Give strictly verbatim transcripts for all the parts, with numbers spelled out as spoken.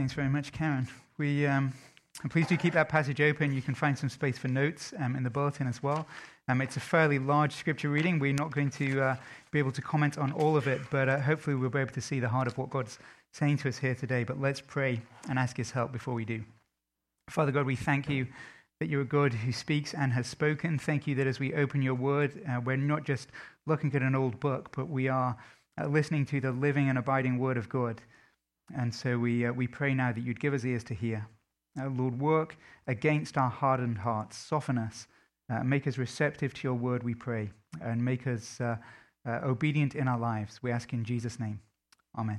Thanks very much, Karen. We, um, and please do keep that passage open. You can find some space for notes um, in the bulletin as well. Um, it's a fairly large scripture reading. We're not going to uh, be able to comment on all of it, but uh, hopefully we'll be able to see the heart of what God's saying to us here today. But let's pray and ask his help before we do. Father God, we thank you that you're a God who speaks and has spoken. Thank you that as we open your word, uh, we're not just looking at an old book, but we are uh, listening to the living and abiding word of God. And so we uh, we pray now that you'd give us ears to hear. Uh, Lord, work against our hardened hearts. Soften us. Uh, make us receptive to your word, we pray. And make us uh, uh, obedient in our lives. We ask in Jesus' name. Amen.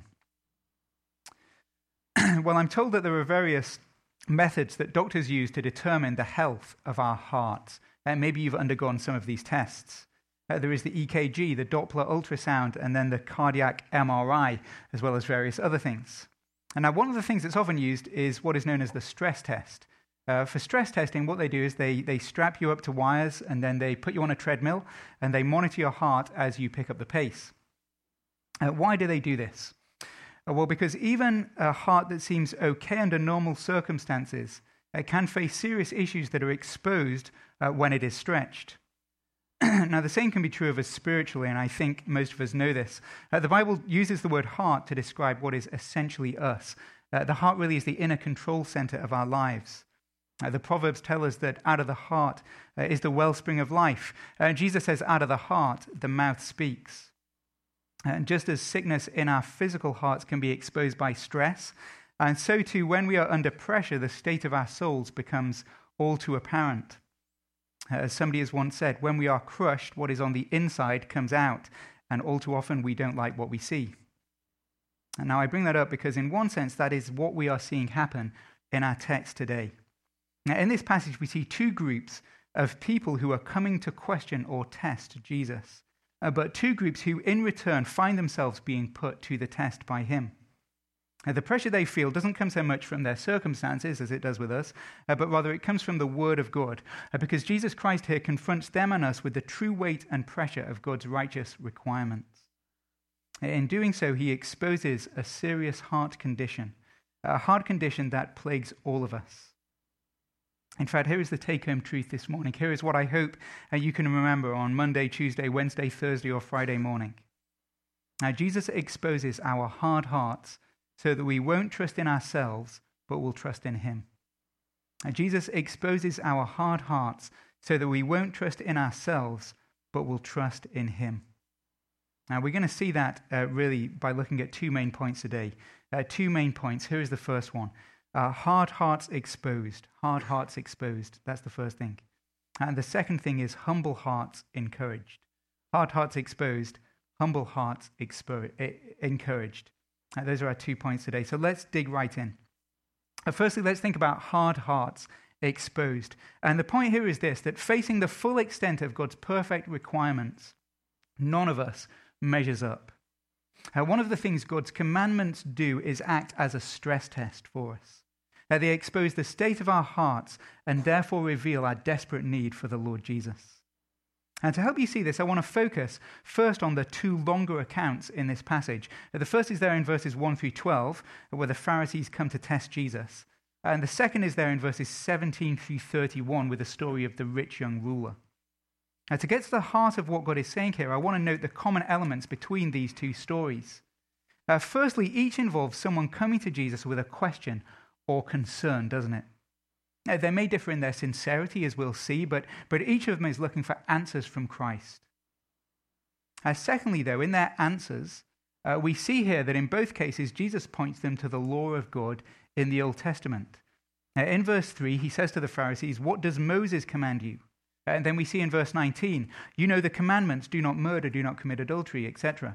Well, I'm told that there are various methods that doctors use to determine the health of our hearts. Uh, maybe you've undergone some of these tests. Uh, there is the E K G, the Doppler ultrasound, and then the cardiac M R I, as well as various other things. And now one of the things that's often used is what is known as the stress test. Uh, for stress testing, what they do is they, they strap you up to wires, and then they put you on a treadmill, and they monitor your heart as you pick up the pace. Uh, why do they do this? Uh, well, because even a heart that seems okay under normal circumstances uh, can face serious issues that are exposed uh, when it is stretched. Now, the same can be true of us spiritually, and I think most of us know this. Uh, the Bible uses the word heart to describe what is essentially us. Uh, the heart really is the inner control center of our lives. Uh, the Proverbs tell us that out of the heart uh, is the wellspring of life. Uh, Jesus says, out of the heart, the mouth speaks. And just as sickness in our physical hearts can be exposed by stress, and so too when we are under pressure, the state of our souls becomes all too apparent. As somebody has once said, when we are crushed, what is on the inside comes out, and all too often we don't like what we see. And now I bring that up because in one sense that is what we are seeing happen in our text today. Now in this passage we see two groups of people who are coming to question or test Jesus, uh, but two groups who in return find themselves being put to the test by him. Uh, the pressure they feel doesn't come so much from their circumstances as it does with us, uh, but rather it comes from the word of God, uh, because Jesus Christ here confronts them and us with the true weight and pressure of God's righteous requirements. In doing so, he exposes a serious heart condition, a heart condition that plagues all of us. In fact, here is the take-home truth this morning. Here is what I hope uh, you can remember on Monday, Tuesday, Wednesday, Thursday, or Friday morning. Now, Jesus exposes our hard hearts so that we won't trust in ourselves, but will trust in him. And Jesus exposes our hard hearts so that we won't trust in ourselves, but will trust in him. Now, we're going to see that uh, really by looking at two main points today. Uh, two main points. Here is the first one. Uh, hard hearts exposed. Hard hearts exposed. That's the first thing. And the second thing is humble hearts encouraged. Hard hearts exposed. Humble hearts expo- encouraged. Uh, those are our two points today. So let's dig right in. Uh, firstly, let's think about hard hearts exposed. And the point here is this, that facing the full extent of God's perfect requirements, none of us measures up. Uh, one of the things God's commandments do is act as a stress test for us. Uh, they expose the state of our hearts and therefore reveal our desperate need for the Lord Jesus. And to help you see this, I want to focus first on the two longer accounts in this passage. The first is there in verses one through twelve, where the Pharisees come to test Jesus. And the second is there in verses seventeen through thirty-one, with the story of the rich young ruler. Now, to get to the heart of what God is saying here, I want to note the common elements between these two stories. Uh, firstly, each involves someone coming to Jesus with a question or concern, doesn't it? Now, they may differ in their sincerity, as we'll see, but, but each of them is looking for answers from Christ. Uh, secondly, though, in their answers, uh, we see here that in both cases, Jesus points them to the law of God in the Old Testament. Uh, in verse three, he says to the Pharisees, "What does Moses command you?" Uh, and then we see in verse nineteen, "You know the commandments, do not murder, do not commit adultery," et cetera.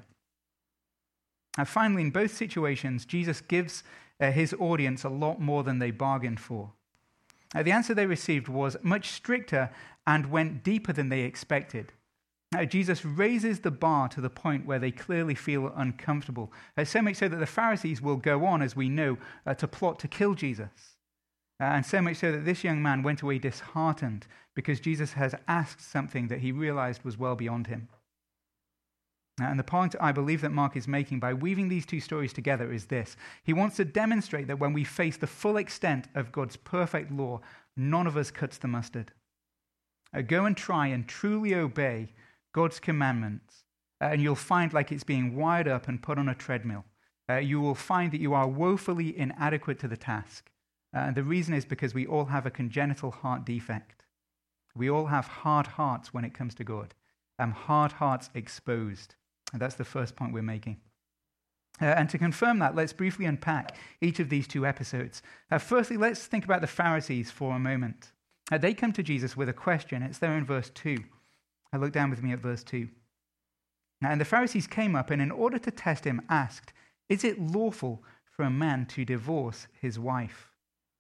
And finally, in both situations, Jesus gives uh, his audience a lot more than they bargained for. Uh, the answer they received was much stricter and went deeper than they expected. Uh, Jesus raises the bar to the point where they clearly feel uncomfortable, uh, so much so that the Pharisees will go on, as we know, uh, to plot to kill Jesus. Uh, and so much so that this young man went away disheartened because Jesus has asked something that he realized was well beyond him. And the point I believe that Mark is making by weaving these two stories together is this. He wants to demonstrate that when we face the full extent of God's perfect law, none of us cuts the mustard. Uh, go and try and truly obey God's commandments, uh, and you'll find like it's being wired up and put on a treadmill. Uh, you will find that you are woefully inadequate to the task. Uh, and the reason is because we all have a congenital heart defect. We all have hard hearts when it comes to God. Um, hard hearts exposed. And that's the first point we're making. Uh, and to confirm that, let's briefly unpack each of these two episodes. Uh, firstly, let's think about the Pharisees for a moment. Uh, they come to Jesus with a question. It's there in verse two. Uh, look down with me at verse two. Now, and the Pharisees came up and in order to test him asked, "Is it lawful for a man to divorce his wife?"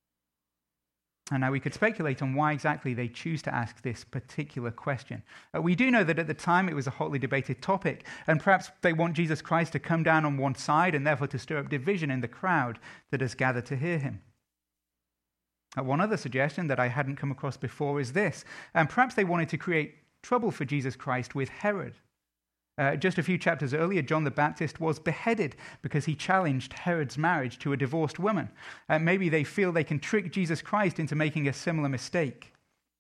And now we could speculate on why exactly they choose to ask this particular question. Uh, we do know that at the time it was a hotly debated topic, and perhaps they want Jesus Christ to come down on one side and therefore to stir up division in the crowd that has gathered to hear him. Uh, one other suggestion that I hadn't come across before is this, and perhaps they wanted to create trouble for Jesus Christ with Herod. Uh, just a few chapters earlier, John the Baptist was beheaded because he challenged Herod's marriage to a divorced woman. Uh, maybe they feel they can trick Jesus Christ into making a similar mistake.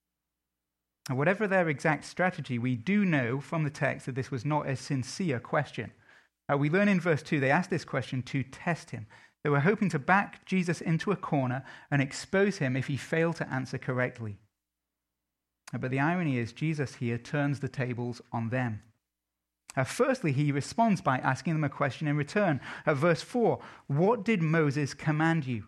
And whatever their exact strategy, we do know from the text that this was not a sincere question. Uh, we learn in verse two, they asked this question to test him. They were hoping to back Jesus into a corner and expose him if he failed to answer correctly. Uh, but the irony is, Jesus here turns the tables on them. Uh, firstly, he responds by asking them a question in return. At verse four, what did Moses command you?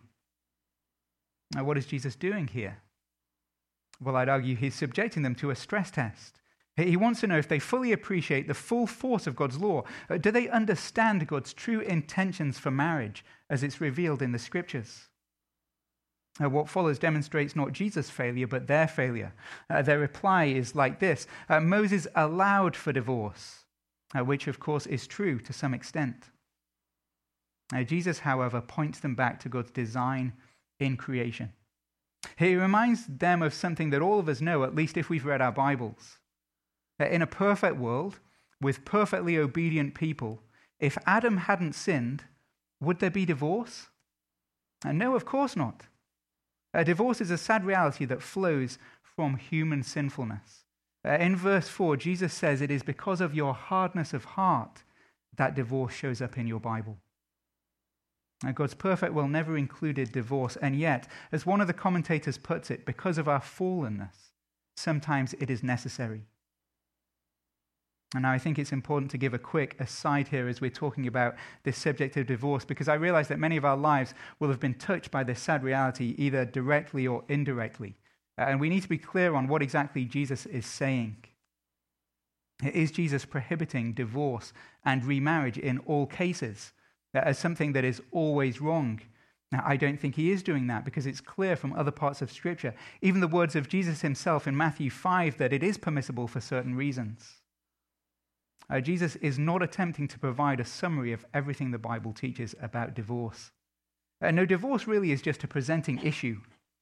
Now, what is Jesus doing here? Well, I'd argue he's subjecting them to a stress test. He wants to know if they fully appreciate the full force of God's law. Uh, do they understand God's true intentions for marriage as it's revealed in the scriptures? Uh, what follows demonstrates not Jesus' failure, but their failure. Uh, their reply is like this. Uh, Moses allowed for divorce. Uh, which, of course, is true to some extent. Uh, Jesus, however, points them back to God's design in creation. He reminds them of something that all of us know, at least if we've read our Bibles. Uh, in a perfect world, with perfectly obedient people, if Adam hadn't sinned, would there be divorce? Uh, no, of course not. Uh, divorce is a sad reality that flows from human sinfulness. Uh, in verse four, Jesus says it is because of your hardness of heart that divorce shows up in your Bible. Now, God's perfect will never included divorce, and yet, as one of the commentators puts it, because of our fallenness, sometimes it is necessary. And now I think it's important to give a quick aside here as we're talking about this subject of divorce, because I realize that many of our lives will have been touched by this sad reality, either directly or indirectly. And we need to be clear on what exactly Jesus is saying. Is Jesus prohibiting divorce and remarriage in all cases as something that is always wrong? Now, I don't think he is doing that because it's clear from other parts of Scripture, even the words of Jesus himself in Matthew five, that it is permissible for certain reasons. Uh, Jesus is not attempting to provide a summary of everything the Bible teaches about divorce. Uh, no, divorce really is just a presenting issue.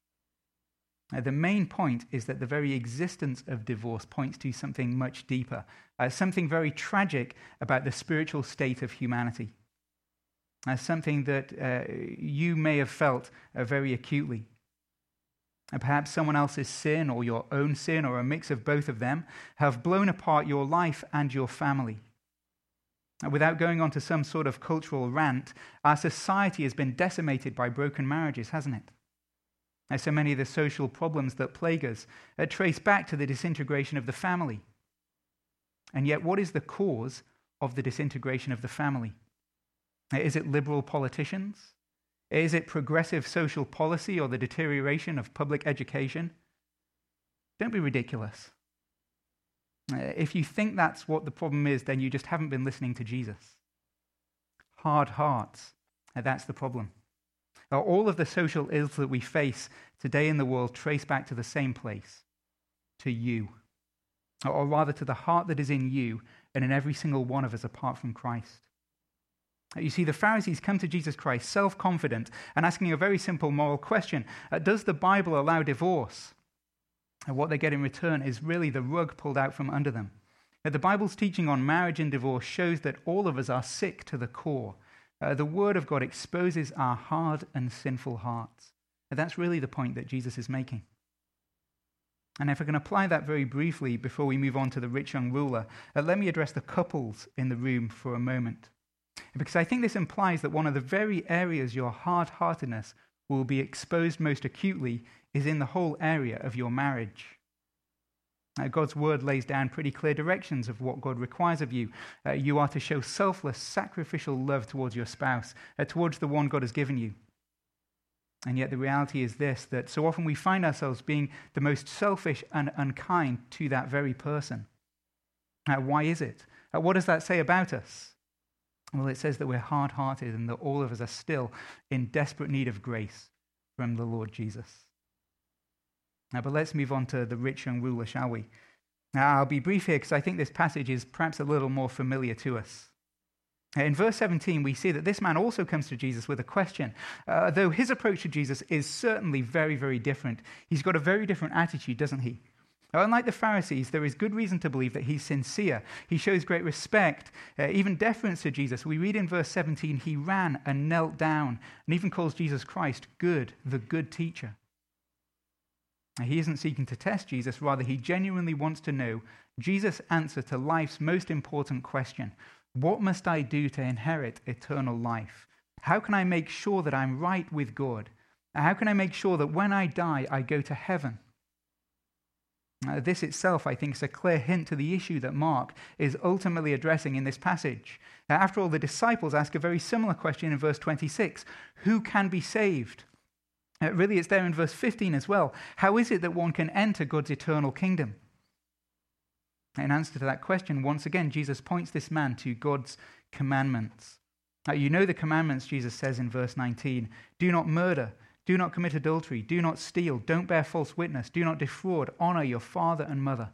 Uh, the main point is that the very existence of divorce points to something much deeper, uh, something very tragic about the spiritual state of humanity, uh, something that uh, you may have felt uh, very acutely. And perhaps someone else's sin or your own sin or a mix of both of them have blown apart your life and your family. Uh, without going on to some sort of cultural rant, our society has been decimated by broken marriages, hasn't it? As so many of the social problems that plague us are traced back to the disintegration of the family. And yet, what is the cause of the disintegration of the family? Is it liberal politicians? Is it progressive social policy or the deterioration of public education? Don't be ridiculous. If you think that's what the problem is, then you just haven't been listening to Jesus. Hard hearts, that's the problem. All of the social ills that we face today in the world trace back to the same place, to you. Or rather to the heart that is in you and in every single one of us apart from Christ. You see, the Pharisees come to Jesus Christ self-confident and asking a very simple moral question. Does the Bible allow divorce? And what they get in return is really the rug pulled out from under them. Uh, the Bible's teaching on marriage and divorce shows that all of us are sick to the core. Uh, the Word of God exposes our hard and sinful hearts. And that's really the point that Jesus is making. And if I can apply that very briefly before we move on to the rich young ruler, uh, let me address the couples in the room for a moment. Because I think this implies that one of the very areas your hard-heartedness will be exposed most acutely is in the whole area of your marriage. Uh, God's word lays down pretty clear directions of what God requires of you. Uh, you are to show selfless, sacrificial love towards your spouse, uh, towards the one God has given you. And yet the reality is this, that so often we find ourselves being the most selfish and unkind to that very person. Uh, why is it? Uh, what does that say about us? Well, it says that we're hard-hearted and that all of us are still in desperate need of grace from the Lord Jesus. Now, but let's move on to the rich young ruler, shall we? Now, I'll be brief here because I think this passage is perhaps a little more familiar to us. In verse seventeen, we see that this man also comes to Jesus with a question. Uh, though his approach to Jesus is certainly very, very different. He's got a very different attitude, doesn't he? Now, unlike the Pharisees, there is good reason to believe that he's sincere. He shows great respect, uh, even deference to Jesus. We read in verse seventeen, he ran and knelt down and even calls Jesus Christ good, the good teacher. Now, he isn't seeking to test Jesus, rather he genuinely wants to know Jesus' answer to life's most important question. What must I do to inherit eternal life? How can I make sure that I'm right with God? How can I make sure that when I die, I go to heaven? Uh, this itself, I think, is a clear hint to the issue that Mark is ultimately addressing in this passage. Uh, after all, the disciples ask a very similar question in verse twenty-six. Who can be saved? Uh, really, it's there in verse fifteen as well. How is it that one can enter God's eternal kingdom? In answer to that question, once again, Jesus points this man to God's commandments. Now, you know the commandments, Jesus says in verse nineteen. Do not murder. Do not commit adultery. Do not steal. Don't bear false witness. Do not defraud. Honor your father and mother.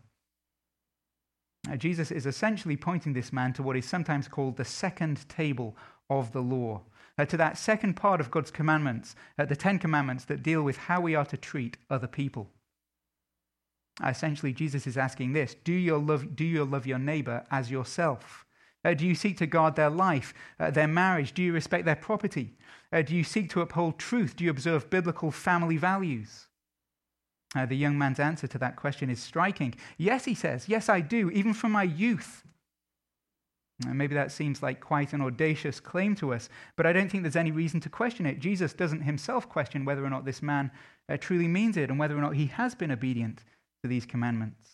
Now, Jesus is essentially pointing this man to what is sometimes called the second table of the law, uh, to that second part of God's commandments, uh, the Ten Commandments that deal with how we are to treat other people. Essentially, Jesus is asking this, do you love, do you love your neighbor as yourself? Uh, do you seek to guard their life, uh, their marriage? Do you respect their property? Uh, do you seek to uphold truth? Do you observe biblical family values? Uh, the young man's answer to that question is striking. Yes, he says, yes, I do, even from my youth. Uh, maybe that seems like quite an audacious claim to us, but I don't think there's any reason to question it. Jesus doesn't himself question whether or not this man uh, truly means it and whether or not he has been obedient to these commandments.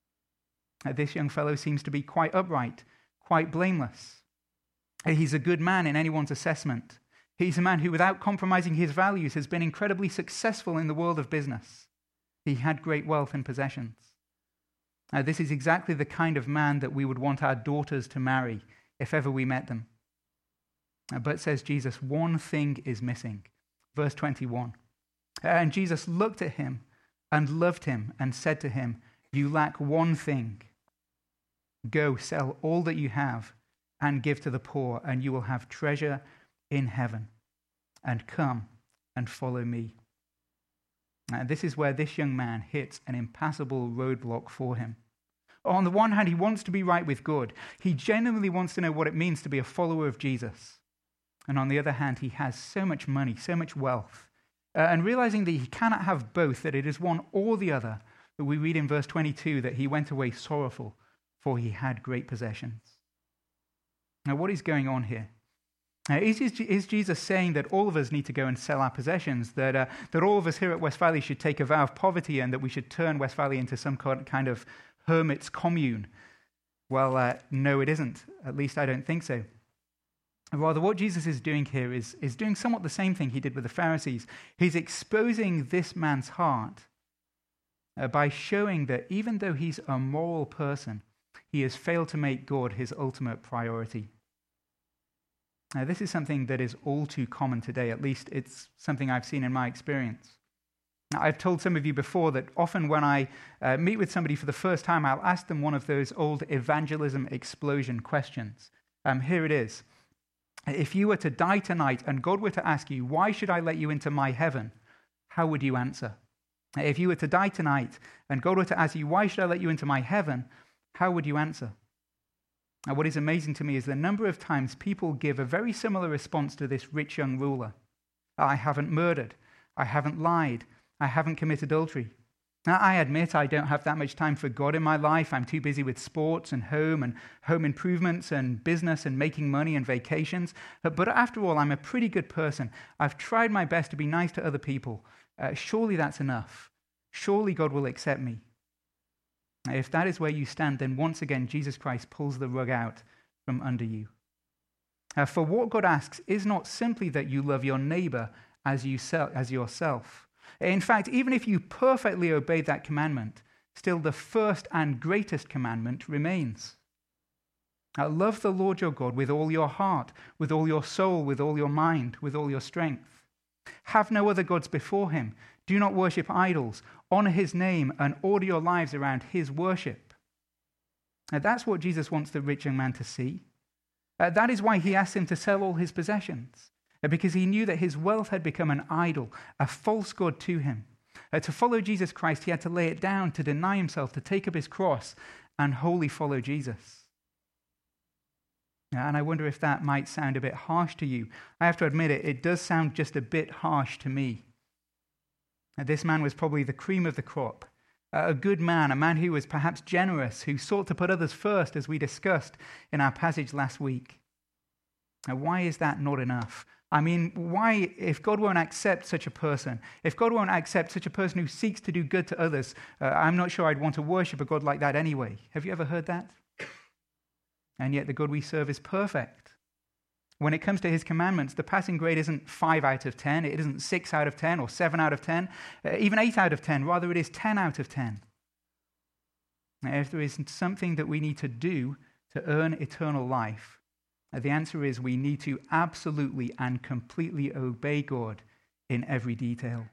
Uh, this young fellow seems to be quite upright, quite blameless. Uh, he's a good man in anyone's assessment. He's a man who, without compromising his values, has been incredibly successful in the world of business. He had great wealth and possessions. Uh, this is exactly the kind of man that we would want our daughters to marry if ever we met them. Uh, but, says Jesus, one thing is missing. Verse twenty-one. Uh, and Jesus looked at him and loved him and said to him, you lack one thing. Go, sell all that you have and give to the poor, and you will have treasure in heaven. And come and follow me. Now, this is where this young man hits an impassable roadblock for him. On the one hand, he wants to be right with God. He genuinely wants to know what it means to be a follower of Jesus. And on the other hand, he has so much money, so much wealth. Uh, and realizing that he cannot have both, that it is one or the other, that we read in verse twenty-two that he went away sorrowful, for he had great possessions. Now, what is going on here? Uh, is, is Jesus saying that all of us need to go and sell our possessions, that, uh, that all of us here at West Valley should take a vow of poverty and that we should turn West Valley into some kind of hermit's commune? Well, uh, no, it isn't. At least I don't think so. Rather, what Jesus is doing here is, is doing somewhat the same thing he did with the Pharisees. He's exposing this man's heart uh, by showing that even though he's a moral person, he has failed to make God his ultimate priority. Now, this is something that is all too common today. At least it's something I've seen in my experience. Now, I've told some of you before that often when I uh, meet with somebody for the first time, I'll ask them one of those old evangelism explosion questions. Um, here it is. If you were to die tonight and God were to ask you, why should I let you into my heaven? How would you answer? If you were to die tonight and God were to ask you, why should I let you into my heaven? How would you answer? Now, what is amazing to me is the number of times people give a very similar response to this rich young ruler. I haven't murdered. I haven't lied. I haven't committed adultery. Now, I admit I don't have that much time for God in my life. I'm too busy with sports and home and home improvements and business and making money and vacations. But after all, I'm a pretty good person. I've tried my best to be nice to other people. Uh, surely that's enough. Surely God will accept me. Now, if that is where you stand, then once again, Jesus Christ pulls the rug out from under you. Uh, for what God asks is not simply that you love your neighbor as, you se- as yourself. In fact, even if you perfectly obey that commandment, still the first and greatest commandment remains. Now, love the Lord your God with all your heart, with all your soul, with all your mind, with all your strength. Have no other gods before him. Do not worship idols. Honor his name and order your lives around his worship. Now, that's what Jesus wants the rich young man to see. Uh, that is why he asked him to sell all his possessions. Because he knew that his wealth had become an idol, a false god to him. Uh, to follow Jesus Christ, he had to lay it down, to deny himself, to take up his cross and wholly follow Jesus. And I wonder if that might sound a bit harsh to you. I have to admit it, it does sound just a bit harsh to me. Uh, this man was probably the cream of the crop. Uh, a good man, a man who was perhaps generous, who sought to put others first, as we discussed in our passage last week. Now, why is that not enough? I mean, why, if God won't accept such a person, if God won't accept such a person who seeks to do good to others, uh, I'm not sure I'd want to worship a God like that anyway. Have you ever heard that? And yet the God we serve is perfect. When it comes to his commandments, the passing grade isn't five out of ten, it isn't six out of ten or seven out of ten, uh, even eight out of ten, rather it is ten out of ten. Now, if there is something that we need to do to earn eternal life, the answer is we need to absolutely and completely obey God in every detail.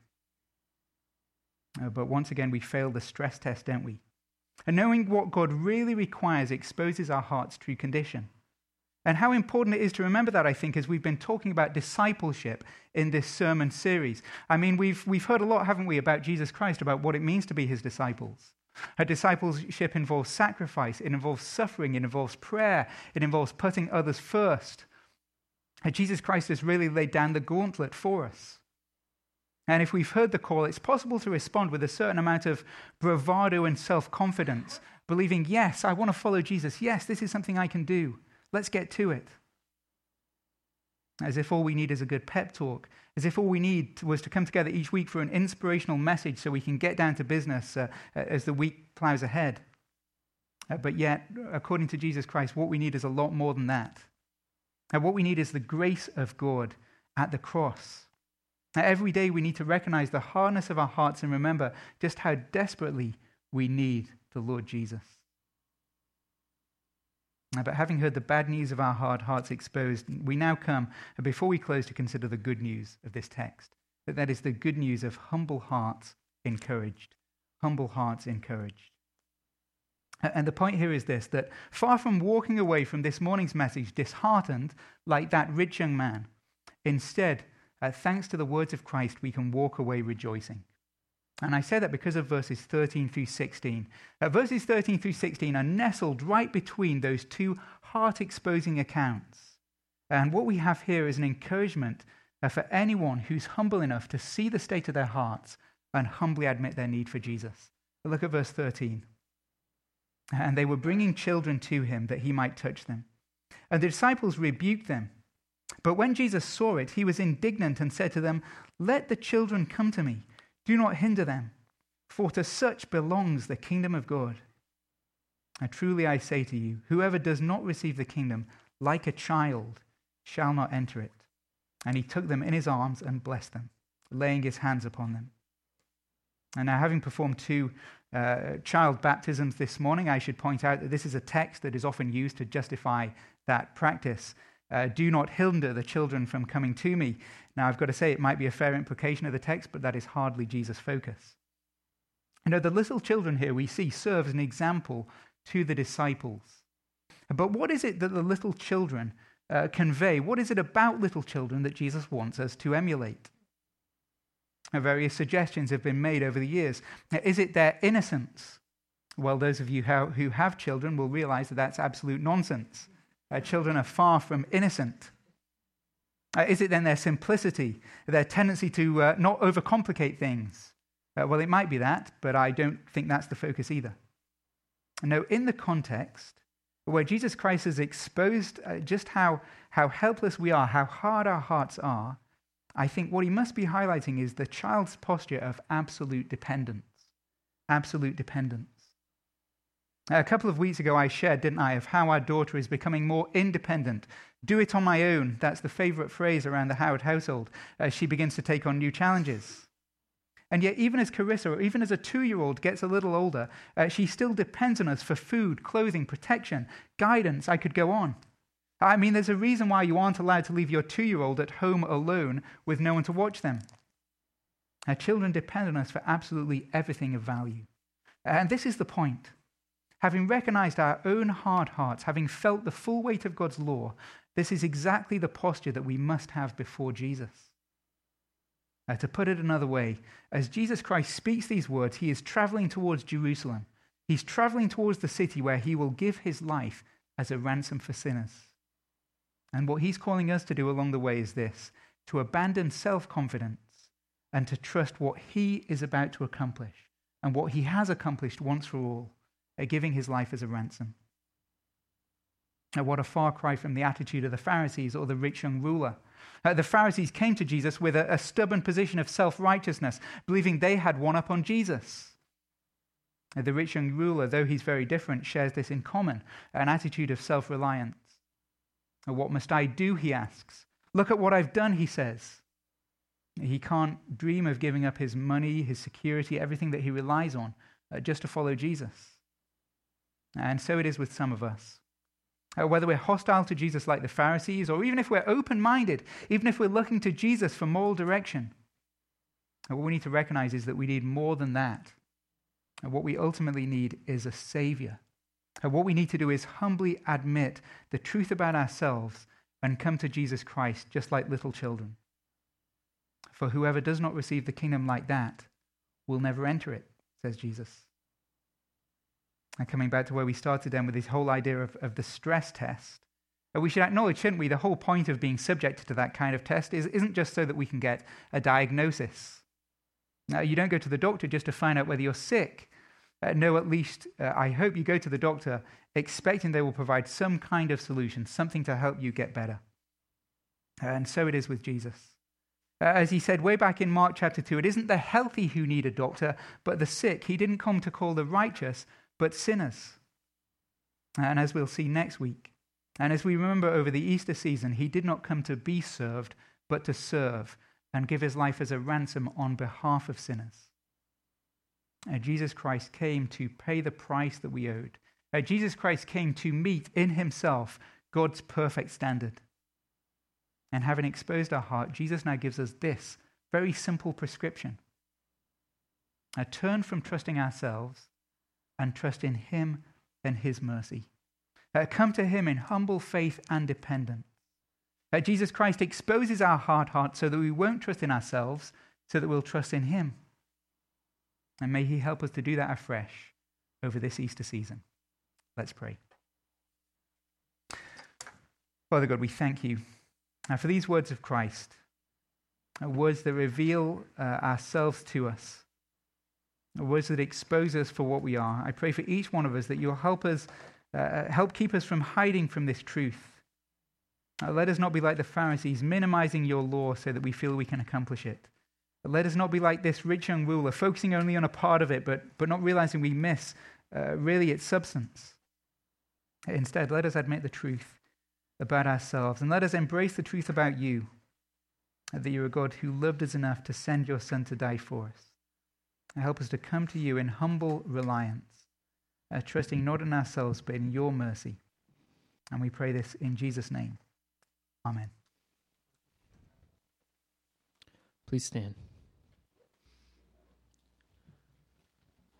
Uh, but once again, we fail the stress test, don't we? And knowing what God really requires exposes our heart's true condition. And how important it is to remember that, I think, as we've been talking about discipleship in this sermon series. I mean, we've, we've heard a lot, haven't we, about Jesus Christ, about what it means to be his disciples. A discipleship involves sacrifice, it involves suffering, it involves prayer, it involves putting others first. And Jesus Christ has really laid down the gauntlet for us. And if we've heard the call, it's possible to respond with a certain amount of bravado and self-confidence, believing, yes, I want to follow Jesus. Yes, this is something I can do. Let's get to it. As if all we need is a good pep talk. As if all we need was to come together each week for an inspirational message so we can get down to business uh, as the week plows ahead. Uh, but yet, according to Jesus Christ, what we need is a lot more than that. And what we need is the grace of God at the cross. Now, every day we need to recognize the hardness of our hearts and remember just how desperately we need the Lord Jesus. But having heard the bad news of our hard hearts exposed, we now come, before we close, to consider the good news of this text. That that is the good news of humble hearts encouraged. Humble hearts encouraged. And the point here is this, that far from walking away from this morning's message disheartened like that rich young man, instead, uh, thanks to the words of Christ, we can walk away rejoicing. And I say that because of verses thirteen through sixteen. Uh, verses thirteen through sixteen are nestled right between those two heart-exposing accounts. And what we have here is an encouragement uh, for anyone who's humble enough to see the state of their hearts and humbly admit their need for Jesus. But look at verse thirteen. And they were bringing children to him that he might touch them. And the disciples rebuked them. But when Jesus saw it, he was indignant and said to them, "Let the children come to me. Do not hinder them, for to such belongs the kingdom of God. And truly I say to you, whoever does not receive the kingdom like a child shall not enter it." And he took them in his arms and blessed them, laying his hands upon them. And now, having performed two uh, child baptisms this morning, I should point out that this is a text that is often used to justify that practice. Uh, do not hinder the children from coming to me. Now, I've got to say, it might be a fair implication of the text, but that is hardly Jesus' focus. You know, the little children here we see serve as an example to the disciples. But what is it that the little children uh, convey? What is it about little children that Jesus wants us to emulate? Now, various suggestions have been made over the years. Now, is it their innocence? Well, those of you how, who have children will realize that that's absolute nonsense. Uh, children are far from innocent. Uh, is it then their simplicity, their tendency to uh, not overcomplicate things? Uh, well, it might be that, but I don't think that's the focus either. No, in the context where Jesus Christ has exposed uh, just how, how helpless we are, how hard our hearts are, I think what he must be highlighting is the child's posture of absolute dependence. Absolute dependence. A couple of weeks ago I shared, didn't I, of how our daughter is becoming more independent. Do it on my own. That's the favorite phrase around the Howard household as she begins to take on new challenges. And yet even as Carissa, or even as a two-year-old gets a little older, uh, she still depends on us for food, clothing, protection, guidance. I could go on. I mean, there's a reason why you aren't allowed to leave your two-year-old at home alone with no one to watch them. Our children depend on us for absolutely everything of value. And this is the point. Having recognized our own hard hearts, having felt the full weight of God's law, this is exactly the posture that we must have before Jesus. Uh, to put it another way, as Jesus Christ speaks these words, he is traveling towards Jerusalem. He's traveling towards the city where he will give his life as a ransom for sinners. And what he's calling us to do along the way is this: to abandon self-confidence and to trust what he is about to accomplish and what he has accomplished once for all, uh, giving his life as a ransom. Now, what a far cry from the attitude of the Pharisees or the rich young ruler. Uh, the Pharisees came to Jesus with a, a stubborn position of self-righteousness, believing they had one up on Jesus. Uh, the rich young ruler, though he's very different, shares this in common, an attitude of self-reliance. Uh, what must I do, he asks. Look at what I've done, he says. He can't dream of giving up his money, his security, everything that he relies on, uh, just to follow Jesus. And so it is with some of us. Uh, whether we're hostile to Jesus like the Pharisees, or even if we're open-minded, even if we're looking to Jesus for moral direction, uh, what we need to recognize is that we need more than that. And what we ultimately need is a Savior. And what we need to do is humbly admit the truth about ourselves and come to Jesus Christ just like little children. For whoever does not receive the kingdom like that will never enter it, says Jesus. And coming back to where we started then with this whole idea of, of the stress test, we should acknowledge, shouldn't we, the whole point of being subjected to that kind of test is, isn't just so that we can get a diagnosis. Now, you don't go to the doctor just to find out whether you're sick. Uh, no, at least uh, I hope you go to the doctor expecting they will provide some kind of solution, something to help you get better. And so it is with Jesus. Uh, as he said way back in Mark chapter two, it isn't the healthy who need a doctor, but the sick. He didn't come to call the righteous, but sinners. And as we'll see next week, and as we remember over the Easter season, he did not come to be served, but to serve and give his life as a ransom on behalf of sinners. Uh, Jesus Christ came to pay the price that we owed. Uh, Jesus Christ came to meet in himself God's perfect standard. And having exposed our heart, Jesus now gives us this very simple prescription. Uh, turn from trusting ourselves and trust in him and his mercy. Uh, come to him in humble faith and dependence. Uh, Jesus Christ exposes our hard heart so that we won't trust in ourselves, so that we'll trust in him. And may he help us to do that afresh over this Easter season. Let's pray. Father God, we thank you uh, for these words of Christ, uh, words that reveal uh, ourselves to us, words that expose us for what we are. I pray for each one of us that you'll help us, uh, help keep us from hiding from this truth. Uh, let us not be like the Pharisees, minimizing your law so that we feel we can accomplish it. But let us not be like this rich young ruler, focusing only on a part of it, but, but not realizing we miss uh, really its substance. Instead, let us admit the truth about ourselves, and let us embrace the truth about you, that you're a God who loved us enough to send your Son to die for us. Help us to come to you in humble reliance, uh, trusting not in ourselves, but in your mercy. And we pray this in Jesus' name. Amen. Please stand.